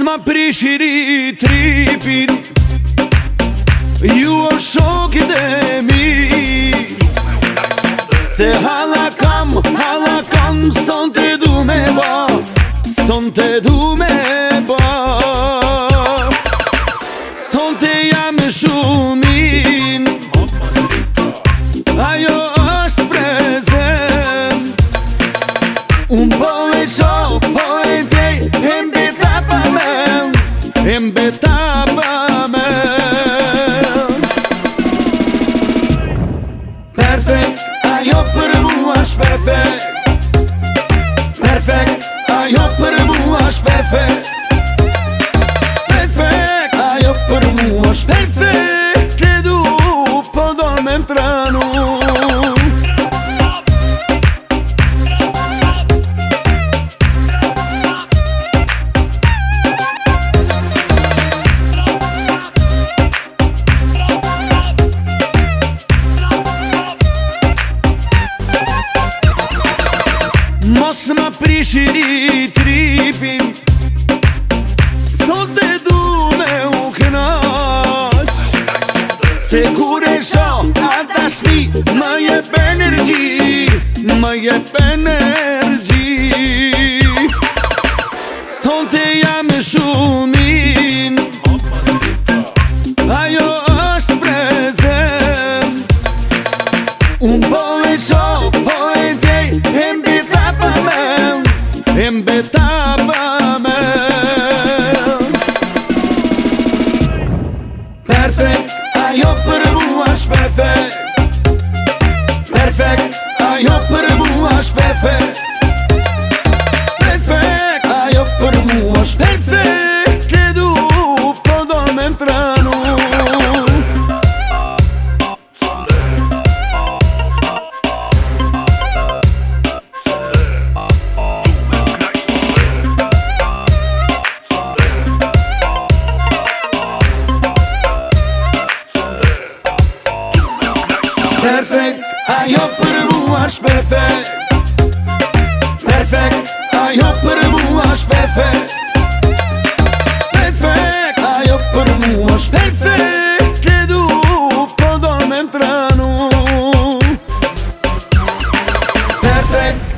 ma prishiri tripin, ju o shokit e mi. Se hala kam, son te du me ba, son te du me ba. Son te jam shumin, ajo është prezent. Unë po e shoh, po e djej, e mbeta pa men, e mbeta pa men. Perfekt, ajo për mua është perfekt. Perfekt, ajo për mua është perfekt. Perfekt, ajo për mua është perfekt. Te du, po do me më tranu. Mos ma prishiri tripin, sot e du me u knaq. Se kur e shoh ata shni, më jep energji, më jep energji. Sot e jam shumin, ajo është prezent. Unë po e shoh, po e djej, e mbeta pa men, e mbeta pa men. Perfekt, ajo për mua është perfekt. Perfekt, ajo për mua është perfekt. Perfekt, ajo për mua është perfekt. Te du, po do me më tranu. Perfekt, ajo për mua është perfekt. Perfekt, ajo për mua është perfekt. Perfekt, ajo për mua është perfekt. Te du, po do me më tranu. Perfekt.